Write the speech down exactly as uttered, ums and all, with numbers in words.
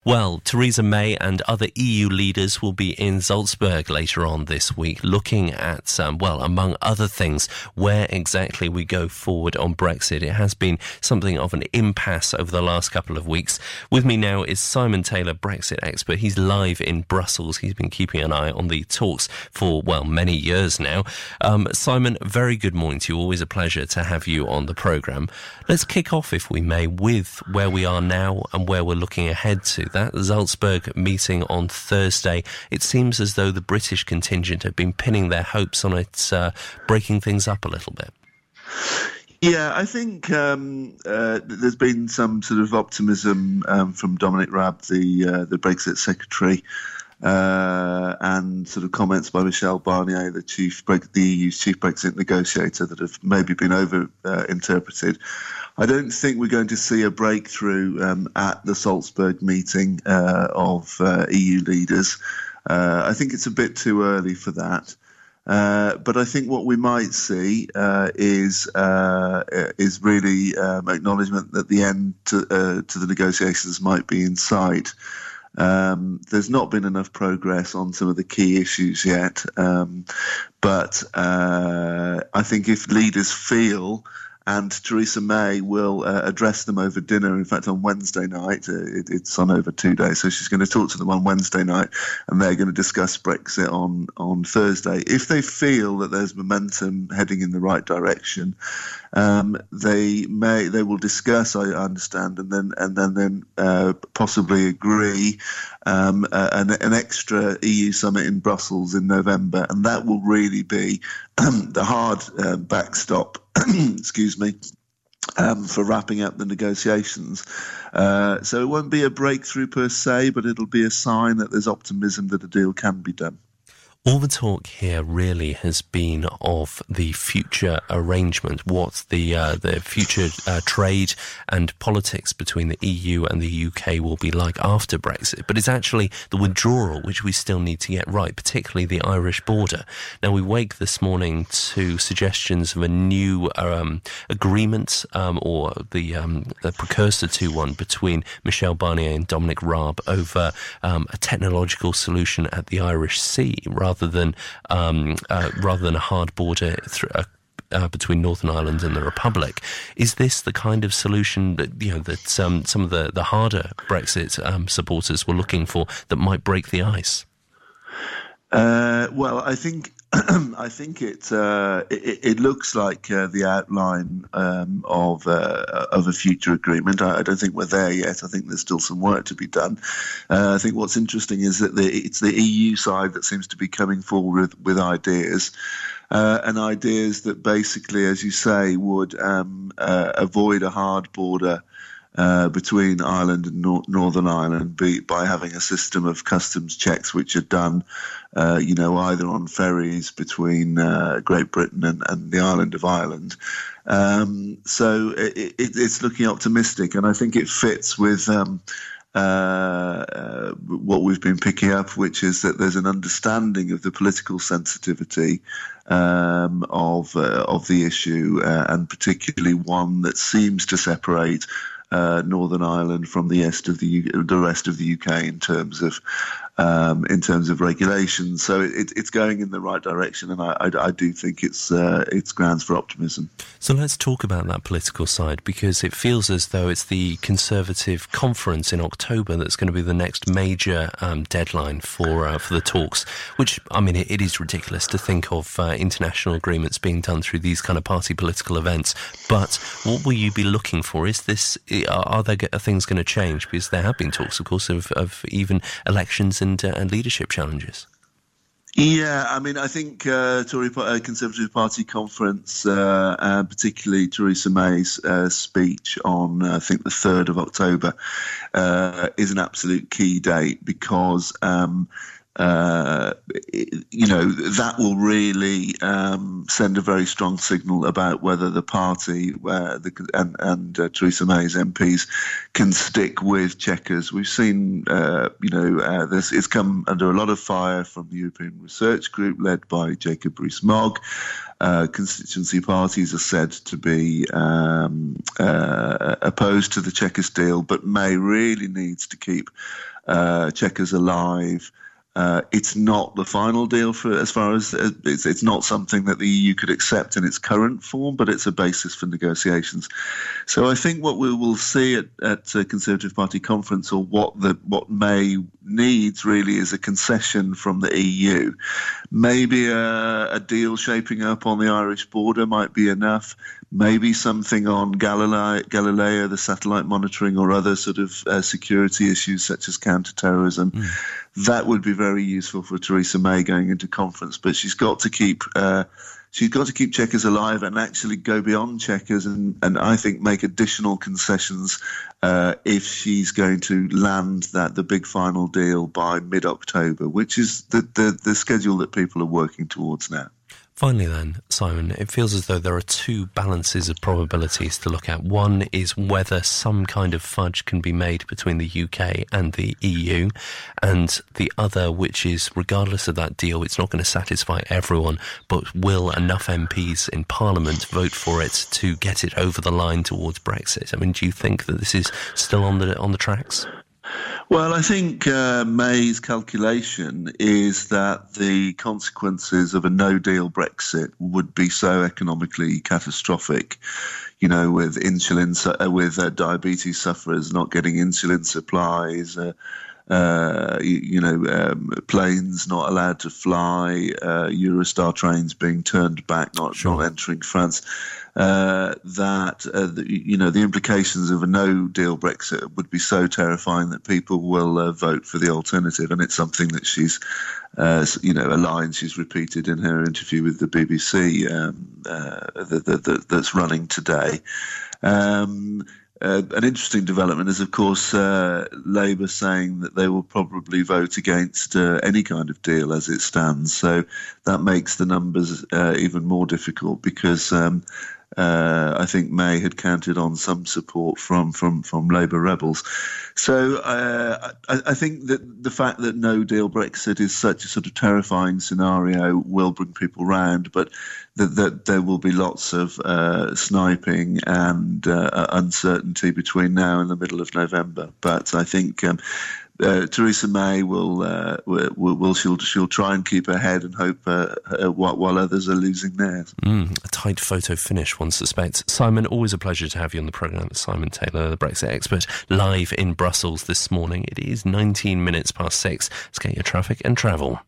Well, Theresa May and other E U leaders will be in Salzburg later on this week, looking at, um, well, among other things, where exactly we go forward on Brexit. It has been something of an impasse over the last couple of weeks. With me now is Simon Taylor, Brexit expert. He's live in Brussels. He's been keeping an eye on the talks for, well, many years now. Um, Simon, very good morning to you. Always a pleasure to have you on the programme. Let's kick off, if we may, with where we are now and where we're looking ahead to. That Salzburg meeting on Thursday, it seems as though the British contingent have been pinning their hopes on it uh, breaking things up a little bit. Yeah, I think um, uh, there's been some sort of optimism um, from Dominic Raab, the uh, the Brexit secretary, uh, and sort of comments by Michel Barnier, the chief, the E U's chief Brexit negotiator, that have maybe been over uh, interpreted. I don't think we're going to see a breakthrough um, at the Salzburg meeting uh, of uh, E U leaders. Uh, I think it's a bit too early for that. Uh, but I think what we might see uh, is uh, is really um, acknowledgement that the end to, uh, to the negotiations might be in sight. Um, there's not been enough progress on some of the key issues yet, um, but uh, I think if leaders feel, and Theresa May will uh, address them over dinner. In fact, on Wednesday night, uh, it, it's on over two days, so she's going to talk to them on Wednesday night, and they're going to discuss Brexit on, on Thursday. If they feel that there's momentum heading in the right direction, um, they may they will discuss, I understand, and then and then then uh, possibly agree um, uh, an, an extra E U summit in Brussels in November, and that will really be the hard uh, backstop. excuse me, um, for wrapping up the negotiations. Uh, so it won't be a breakthrough per se, but it'll be a sign that there's optimism that a deal can be done. All the talk here really has been of the future arrangement, what the uh, the future uh, trade and politics between the E U and the U K will be like after Brexit. But it's actually the withdrawal which we still need to get right, particularly the Irish border. Now, we wake this morning to suggestions of a new um, agreement um, or the, um, the precursor to one between Michel Barnier and Dominic Raab over um, a technological solution at the Irish Sea, rather than um, uh, rather than a hard border th- uh, uh, between Northern Ireland and the Republic. Is this the kind of solution that you know that um, some of the, the harder Brexit um, supporters were looking for that might break the ice? Uh, well, I think I think it, uh, it it looks like uh, the outline um, of uh, of a future agreement. I, I don't think we're there yet. I think there's still some work to be done. Uh, I think what's interesting is that the, it's the E U side that seems to be coming forward with, with ideas. Uh, and ideas that basically, as you say, would um, uh, avoid a hard border Uh, between Ireland and Nor- Northern Ireland be, by having a system of customs checks which are done, uh, you know, either on ferries between uh, Great Britain and, and the island of Ireland. Um, so it, it, it's looking optimistic, and I think it fits with um, uh, uh, what we've been picking up, which is that there's an understanding of the political sensitivity um, of uh, of the issue, uh, and particularly one that seems to separate Uh, Northern Ireland from the rest of the U- the rest of the U K in terms of um, in terms of regulations. So it, it's going in the right direction, and I, I, I do think it's uh, it's grounds for optimism. So let's talk about that political side, because it feels as though it's the Conservative conference in October that's going to be the next major um, deadline for uh, for the talks. Which, I mean, it, it is ridiculous to think of uh, international agreements being done through these kind of party political events. But what will you be looking for? Is this Are there are things going to change? Because there have been talks, of course, of, of even elections and uh, and leadership challenges. Yeah, I mean, I think uh, Tory uh, Conservative Party conference, uh, uh, particularly Theresa May's uh, speech on, uh, I think, the third of October, uh, is an absolute key date, because Um, Uh, you know, that will really um, send a very strong signal about whether the party uh, the, and, and uh, Theresa May's M Ps can stick with Chequers. We've seen, uh, you know, uh, this it's come under a lot of fire from the European Research Group led by Jacob Rees-Mogg. Uh, constituency parties are said to be um, uh, opposed to the Chequers deal, but May really needs to keep uh, Chequers Alive. Uh, it's not the final deal for as far as uh, it's, it's not something that the E U could accept in its current form, but it's a basis for negotiations. So I think what we will see at, at a Conservative Party conference, or what the what May needs really, is a concession from the E U. Maybe a, a deal shaping up on the Irish border might be enough. Maybe something on Galileo, Galileo, the satellite monitoring, or other sort of uh, security issues such as counterterrorism. Mm. That would be very useful for Theresa May going into conference. But she's got to keep uh, she's got to keep Chequers alive and actually go beyond Chequers, and, and I think make additional concessions uh, if she's going to land that the big final deal by mid-October, which is the, the, the schedule that people are working towards now. Finally then, Simon, it feels as though there are two balances of probabilities to look at. One is whether some kind of fudge can be made between the U K and the E U, and the other, which is, regardless of that deal, it's not going to satisfy everyone, but will enough M Ps in Parliament vote for it to get it over the line towards Brexit? I mean, do you think that this is still on the on the tracks? Well, I think uh, May's calculation is that the consequences of a no-deal Brexit would be so economically catastrophic, you know, with insulin, uh, with uh, diabetes sufferers not getting insulin supplies, uh, uh, you, you know, um, planes not allowed to fly, uh, Eurostar trains being turned back, not, sure. not entering France. Uh, that, uh, the, you know, the implications of a no-deal Brexit would be so terrifying that people will uh, vote for the alternative. And it's something that she's, uh, you know, a line she's repeated in her interview with the B B C um, uh, that, that, that, that's running today. Um, uh, an interesting development is, of course, uh, Labour saying that they will probably vote against uh, any kind of deal as it stands. So that makes the numbers uh, even more difficult, because um, Uh, I think May had counted on some support from from, from Labour rebels. So uh, I, I think that the fact that no deal Brexit is such a sort of terrifying scenario will bring people round, but that, that there will be lots of uh, sniping and uh, uncertainty between now and the middle of November. But I think um, Uh, Theresa May will, uh, will, will she'll, she'll try and keep her head and hope uh, uh, while others are losing theirs. Mm, a tight photo finish, one suspects. Simon, always a pleasure to have you on the programme. Simon Taylor, the Brexit expert, live in Brussels this morning. It is nineteen minutes past six. Let's get your traffic and travel.